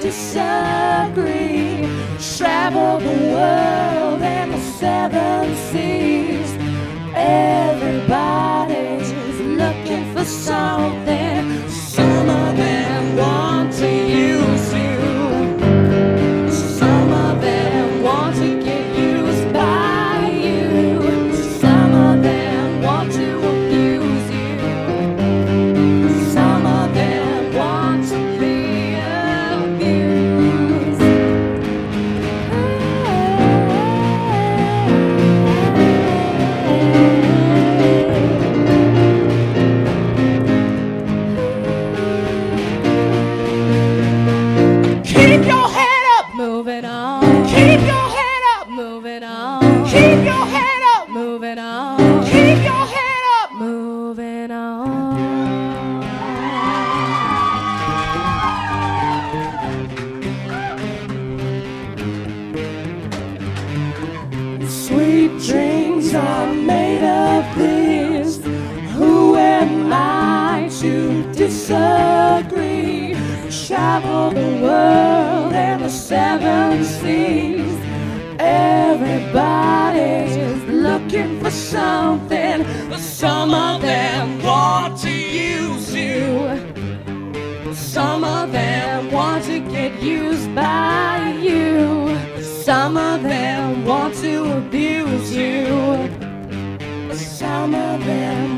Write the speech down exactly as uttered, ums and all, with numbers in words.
disagree. Travel the world and the seven seas. Everybody's looking for something. Some of them want to use you. Some of them want to get used by you. Some of them want to abuse you. Some of them want to be abused. Keep your head up, moving on. Keep your head up, moving on. Keep your head up, moving on. Keep your head up, moving on. Sweet dreams are made of this. Who am I to disagree? Travel the world and the seven seas. Everybody's looking for something. Some of them want to use you. Some of them want to get used by you. Some of them want to abuse you. Some of them